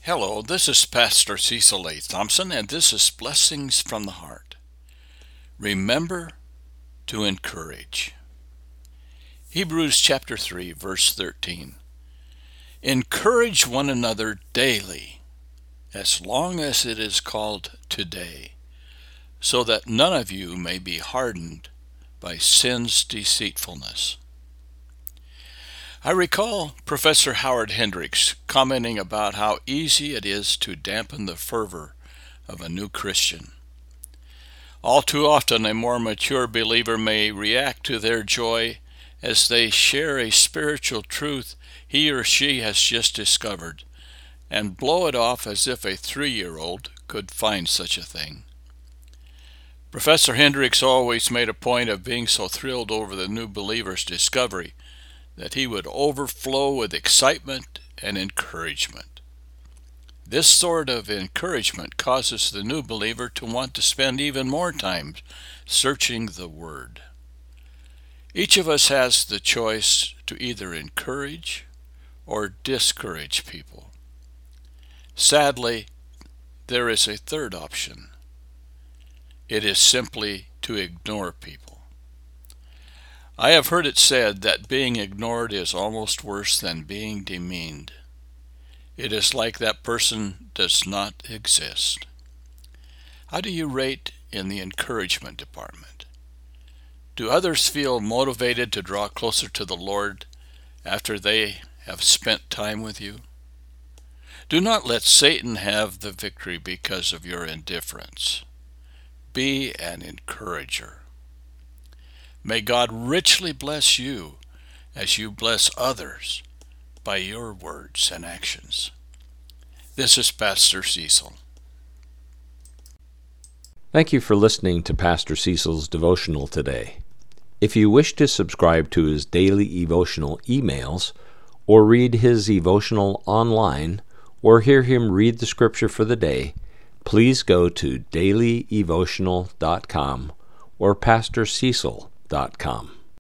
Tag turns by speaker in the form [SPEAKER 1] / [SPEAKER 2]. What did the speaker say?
[SPEAKER 1] Hello, this is Pastor Cecil A. Thompson, and this is Blessings from the Heart. Remember to encourage. Hebrews chapter 3, verse 13. Encourage one another daily, as long as it is called today, so that none of you may be hardened by sin's deceitfulness. I recall Professor Howard Hendricks commenting about how easy it is to dampen the fervor of a new Christian. All too often, a more mature believer may react to their joy as they share a spiritual truth he or she has just discovered, and blow it off as if a 3-year-old could find such a thing. Professor Hendricks always made a point of being so thrilled over the new believer's discovery that he would overflow with excitement and encouragement. This sort of encouragement causes the new believer to want to spend even more time searching the Word. Each of us has the choice to either encourage or discourage people. Sadly, there is a third option. It is simply to ignore people. I have heard it said that being ignored is almost worse than being demeaned. It is like that person does not exist. How do you rate in the encouragement department? Do others feel motivated to draw closer to the Lord after they have spent time with you? Do not let Satan have the victory because of your indifference. Be an encourager. May God richly bless you as you bless others by your words and actions. This is Pastor Cecil.
[SPEAKER 2] Thank you for listening to Pastor Cecil's devotional today. If you wish to subscribe to his daily devotional emails, or read his devotional online, or hear him read the scripture for the day, please go to dailydevotional.com or pastorcecil.com.